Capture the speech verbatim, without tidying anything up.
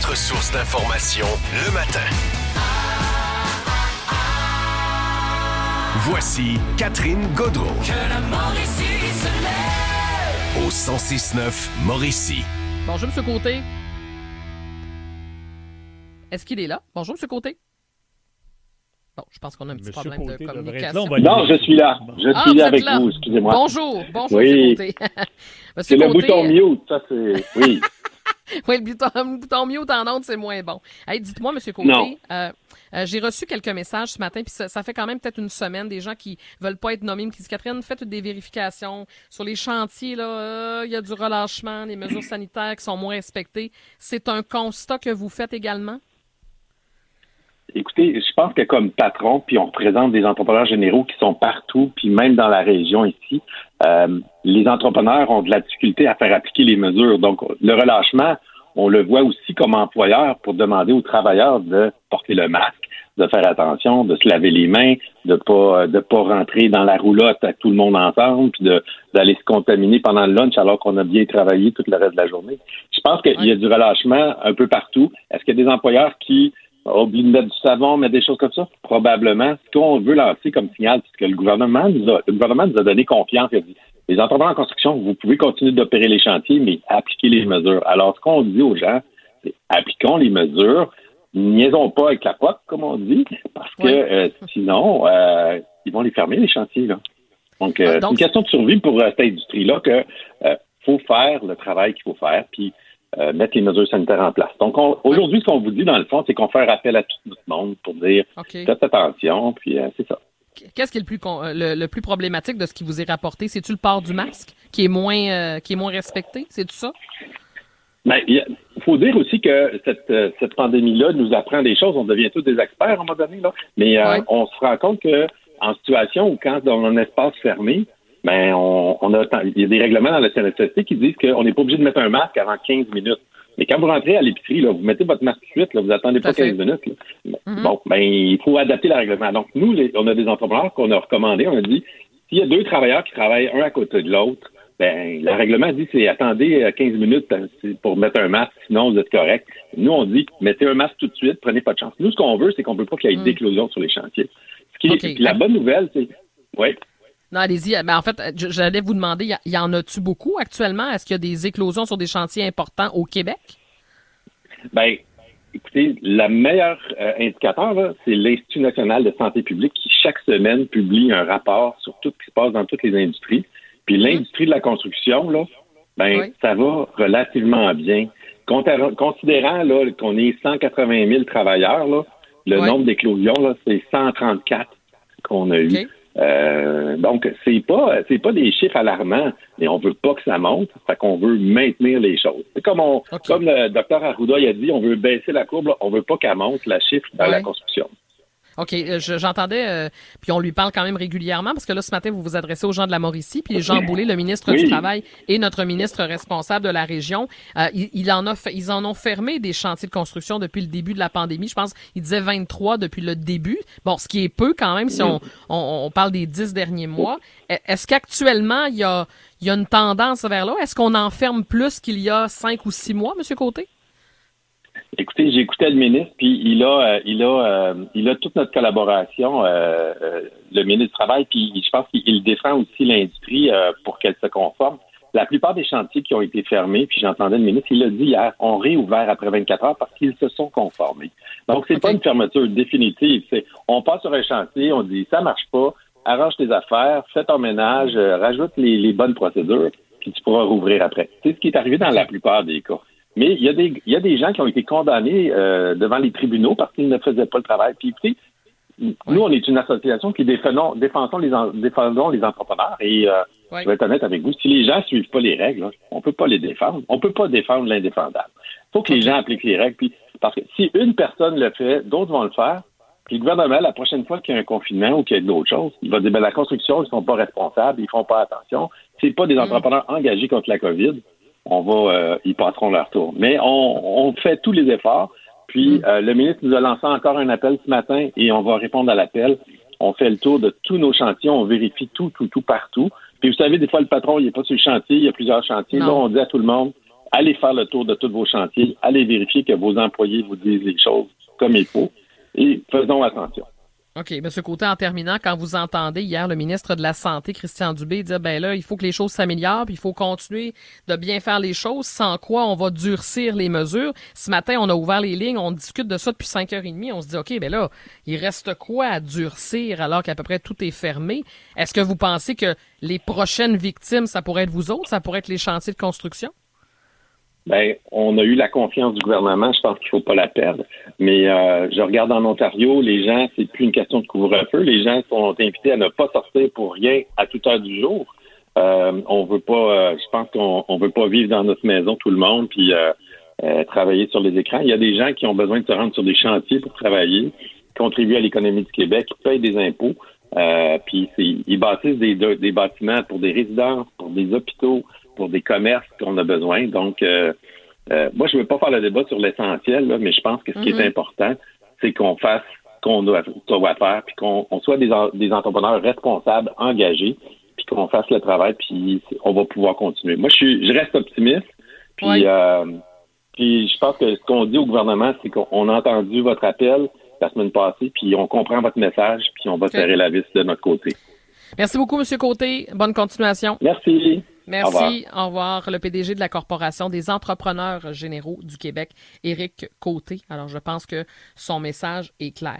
votre source d'information le matin. Voici Catherine Gaudreault. Que la Mauricie se lève. Au cent six neuf Mauricie. Bonjour, M. Côté. Est-ce qu'il est là? Bonjour, M. Côté. Bon, je pense qu'on a un petit Monsieur problème Côté de communication. communication. Là, Non, je suis là. Je Ah, suis vous là êtes avec là. vous, excusez-moi. Bonjour, bonjour, Oui. M. Côté. C'est le bouton mute, ça c'est... Oui. Oui, le bouton, le bouton mute en ondes, c'est moins bon. Hey, dites-moi, M. Côté, Non. euh, euh, j'ai reçu quelques messages ce matin, puis ça, ça fait quand même peut-être une semaine, des gens qui veulent pas être nommés, mais qui disent, Catherine, faites des vérifications sur les chantiers, là, il euh, y a du relâchement, les mesures sanitaires qui sont moins respectées. C'est un constat que vous faites également? Écoutez, je pense que comme patron, puis on représente des entrepreneurs généraux qui sont partout, puis même dans la région ici, euh, les entrepreneurs ont de la difficulté à faire appliquer les mesures. Donc, le relâchement, on le voit aussi comme employeur pour demander aux travailleurs de porter le masque, de faire attention, de se laver les mains, de pas de pas rentrer dans la roulotte avec tout le monde ensemble, puis de d'aller se contaminer pendant le lunch alors qu'on a bien travaillé tout le reste de la journée. Je pense qu'il Ouais. y a du relâchement un peu partout. Est-ce qu'il y a des employeurs qui oublient de mettre du savon, mettre des choses comme ça? Probablement. Ce qu'on veut lancer comme signal, c'est que le gouvernement nous a, le gouvernement nous a donné confiance. Il a dit, les entrepreneurs en construction, vous pouvez continuer d'opérer les chantiers, mais appliquez les mesures. Alors, ce qu'on dit aux gens, c'est appliquons les mesures, niaisons pas avec la pote, comme on dit, parce que Oui. euh, sinon, euh, ils vont les fermer, les chantiers, là. Donc, euh, Ah, donc, c'est une question de survie pour euh, cette industrie-là que euh, faut faire le travail qu'il faut faire, puis euh, mettre les mesures sanitaires en place. Donc, on, aujourd'hui, ce qu'on vous dit, dans le fond, c'est qu'on fait un rappel à tout notre monde pour dire OK. faites attention, puis euh, c'est ça. Qu'est-ce qui est le plus con- le, le plus problématique de ce qui vous est rapporté? C'est-tu le port du masque qui est moins euh, qui est moins respecté? C'est tout ça? Ben, il faut dire aussi que cette, euh, cette pandémie-là nous apprend des choses. On devient tous des experts à un moment donné, là. Mais euh, Ouais. on se rend compte que en situation où quand dans un espace fermé, ben on, on a il y a des règlements dans la C N S S T qui disent qu'on n'est pas obligé de mettre un masque avant quinze minutes. Mais quand vous rentrez à l'épicerie, là, vous mettez votre masque tout de suite, là, vous attendez Tout à pas quinze fait. minutes. Là. Mhm. Bon, ben il faut adapter le règlement. Donc nous, les, on a des entrepreneurs qu'on a recommandés. On a dit s'il y a deux travailleurs qui travaillent un à côté de l'autre, ben le règlement dit c'est attendez quinze minutes pour mettre un masque, sinon vous êtes correct. Nous, on dit mettez un masque tout de suite, prenez pas de chance. Nous, ce qu'on veut, c'est qu'on veut pas qu'il y ait Mm. d'éclosion sur les chantiers. Ce qui est, OK. puis la bonne nouvelle, c'est oui. Non, allez-y. Ben, en fait, je- j'allais vous demander, y, y en a-tu beaucoup actuellement? Est-ce qu'il y a des éclosions sur des chantiers importants au Québec? Ben, écoutez, le meilleur euh, indicateur, là, c'est l'Institut national de santé publique qui, chaque semaine, publie un rapport sur tout ce qui se passe dans toutes les industries. Puis l'industrie de la construction, là, ben, Oui. ça va relativement bien. Conta- Considérant là, qu'on est cent quatre-vingt mille travailleurs, là, le Oui. nombre d'éclosions, là, c'est cent trente-quatre qu'on a eu. OK. Euh, donc, c'est pas c'est pas des chiffres alarmants, mais on veut pas que ça monte, fait qu'on veut maintenir les choses. C'est comme on OK. comme le docteur Arruda il a dit, on veut baisser la courbe, là, on veut pas qu'elle monte la chiffre dans Ouais. la construction. OK, euh, je- j'entendais, euh, puis on lui parle quand même régulièrement, parce que là, ce matin, vous vous adressez aux gens de la Mauricie, puis Jean Boulet, le ministre Oui. du Travail et notre ministre responsable de la région, euh, il, il en a, fait- ils en ont fermé des chantiers de construction depuis le début de la pandémie. Je pense qu'il disait vingt-trois depuis le début. Bon, ce qui est peu quand même si on, on, on parle des dix derniers mois. E- Est-ce qu'actuellement, il y a, il y a une tendance vers là? Est-ce qu'on en ferme plus qu'il y a cinq ou six mois, M. Côté? Écoutez, j'ai écouté le ministre, puis il a, euh, il a, euh, il a toute notre collaboration, euh, euh, le ministre du Travail, puis je pense qu'il défend aussi l'industrie euh, pour qu'elle se conforme. La plupart des chantiers qui ont été fermés, puis j'entendais le ministre, il l'a dit hier, ont réouvert après vingt-quatre heures parce qu'ils se sont conformés. Donc, c'est OK. pas une fermeture définitive. C'est, on passe sur un chantier, on dit, ça marche pas, arrange tes affaires, fais ton ménage, euh, rajoute les, les bonnes procédures, puis tu pourras rouvrir après. C'est ce qui est arrivé dans la plupart des cas. Mais il y a des il y a des gens qui ont été condamnés euh, devant les tribunaux parce qu'ils ne faisaient pas le travail. Puis écoutez, nous, on est une association qui défendons, défendons, les, en- défendons les entrepreneurs. Et euh, Ouais. je vais être honnête avec vous, si les gens suivent pas les règles, là, on peut pas les défendre. On peut pas défendre l'indéfendable. Il faut que les gens appliquent les règles. Puis, parce que si une personne le fait, d'autres vont le faire. Puis le gouvernement, la prochaine fois qu'il y a un confinement ou qu'il y a d'autres choses, il va dire, ben, la construction, ils sont pas responsables, ils font pas attention. C'est pas des entrepreneurs engagés contre la COVID. On va, euh, ils passeront leur tour. Mais on, on fait tous les efforts. Puis euh, le ministre nous a lancé encore un appel ce matin et on va répondre à l'appel. On fait le tour de tous nos chantiers, on vérifie tout, tout, tout partout. Puis vous savez, des fois, le patron, il n'est pas sur le chantier, il y a plusieurs chantiers. Non. Là, on dit à tout le monde, allez faire le tour de tous vos chantiers, allez vérifier que vos employés vous disent les choses comme il faut et faisons attention. OK. M. Côté, en terminant, quand vous entendez hier le ministre de la Santé, Christian Dubé, dire, ben là, il faut que les choses s'améliorent, puis il faut continuer de bien faire les choses, sans quoi on va durcir les mesures. Ce matin, on a ouvert les lignes, on discute de ça depuis cinq heures trente, on se dit, OK, ben là, il reste quoi à durcir alors qu'à peu près tout est fermé? Est-ce que vous pensez que les prochaines victimes, ça pourrait être vous autres, ça pourrait être les chantiers de construction? Ben, on a eu la confiance du gouvernement, je pense qu'il faut pas la perdre. Mais euh, je regarde en Ontario, les gens, c'est plus une question de couvre-feu. Les gens sont invités à ne pas sortir pour rien à toute heure du jour. Euh, on veut pas, euh, je pense qu'on on veut pas vivre dans notre maison tout le monde puis euh, euh, travailler sur les écrans. Il y a des gens qui ont besoin de se rendre sur des chantiers pour travailler, contribuer à l'économie du Québec, payent des impôts, euh, puis c'est, ils bâtissent des, des bâtiments pour des résidences, pour des hôpitaux, pour des commerces qu'on a besoin. Donc, euh, euh, moi, je ne veux pas faire le débat sur l'essentiel, là, mais je pense que ce qui mm-hmm. est important, c'est qu'on fasse ce qu'on doit, doit faire, puis qu'on on soit des, des entrepreneurs responsables, engagés, puis qu'on fasse le travail, puis on va pouvoir continuer. Moi, je suis, je reste optimiste, puis, oui. euh, puis je pense que ce qu'on dit au gouvernement, c'est qu'on a entendu votre appel la semaine passée, puis on comprend votre message, puis on va okay. serrer la vis de notre côté. Merci beaucoup, M. Côté. Bonne continuation. Merci. Merci. Au revoir. Au revoir. Le P D G de la Corporation des entrepreneurs généraux du Québec, Éric Côté. Alors, je pense que son message est clair.